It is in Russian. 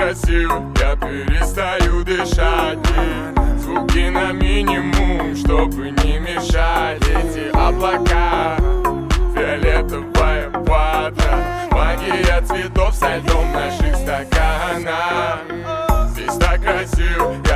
красив, я перестаю дышать. И звуки на минимум, чтобы не мешать. Эти облака, фиолетовая вата, магия цветов со льдом в наших стаканах. Здесь так красив,